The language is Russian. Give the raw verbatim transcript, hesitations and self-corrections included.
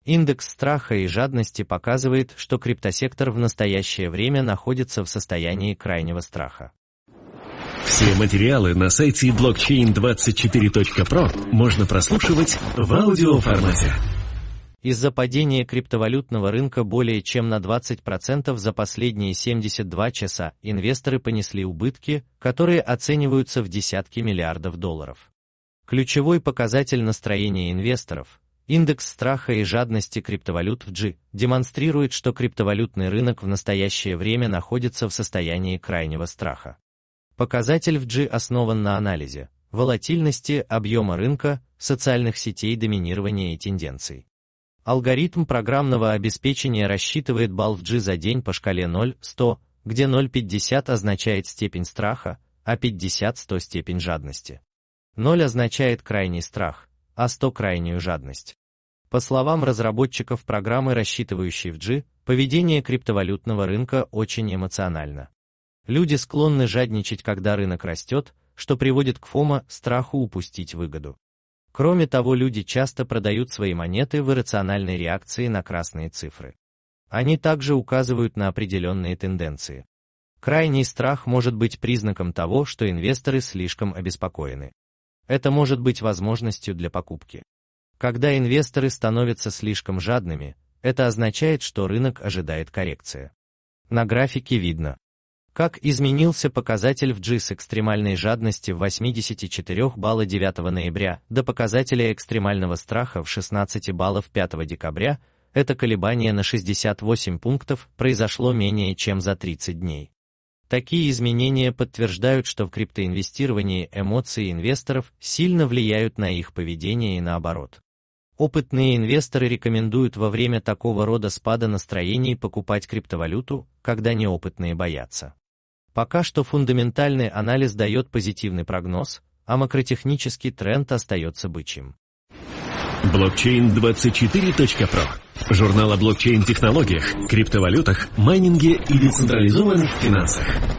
Индекс страха и жадности показывает, что криптосектор в настоящее время находится в состоянии крайнего страха. Все материалы на сайте блокчейн двадцать четыре точка про можно прослушивать в аудиоформате. Из-за падения криптовалютного рынка более чем на двадцать процентов за последние семьдесят два часа инвесторы понесли убытки, которые оцениваются в десятки миллиардов долларов. Ключевой показатель настроения инвесторов, индекс страха и жадности криптовалют в джи, демонстрирует, что криптовалютный рынок в настоящее время находится в состоянии крайнего страха. Показатель в джи основан на анализе волатильности, объема рынка, социальных сетей, доминирования и тенденций. Алгоритм программного обеспечения рассчитывает балл в джи за день по шкале ноль — сто, где ноль — пятьдесят означает степень страха, а пятьдесят — сто степень жадности. ноль означает крайний страх, а сто крайнюю жадность. По словам разработчиков программы, рассчитывающей в джи, поведение криптовалютного рынка очень эмоционально. Люди склонны жадничать, когда рынок растет, что приводит к фомо, страху упустить выгоду. Кроме того, люди часто продают свои монеты в иррациональной реакции на красные цифры. Они также указывают на определенные тенденции. Крайний страх может быть признаком того, что инвесторы слишком обеспокоены. Это может быть возможностью для покупки. Когда инвесторы становятся слишком жадными, это означает, что рынок ожидает коррекции. На графике видно, как изменился показатель в джи с экстремальной жадности в восемьдесят четыре балла девятого ноября до показателя экстремального страха в шестнадцать баллов пятого декабря. Это колебание на шестьдесят восемь пунктов произошло менее чем за тридцать дней. Такие изменения подтверждают, что в криптоинвестировании эмоции инвесторов сильно влияют на их поведение и наоборот. Опытные инвесторы рекомендуют во время такого рода спада настроений покупать криптовалюту, когда неопытные боятся. Пока что фундаментальный анализ дает позитивный прогноз, а макротехнический тренд остается бычьим. блокчейн двадцать четыре точка про. Журнал о блокчейн-технологиях, криптовалютах, майнинге и децентрализованных финансах.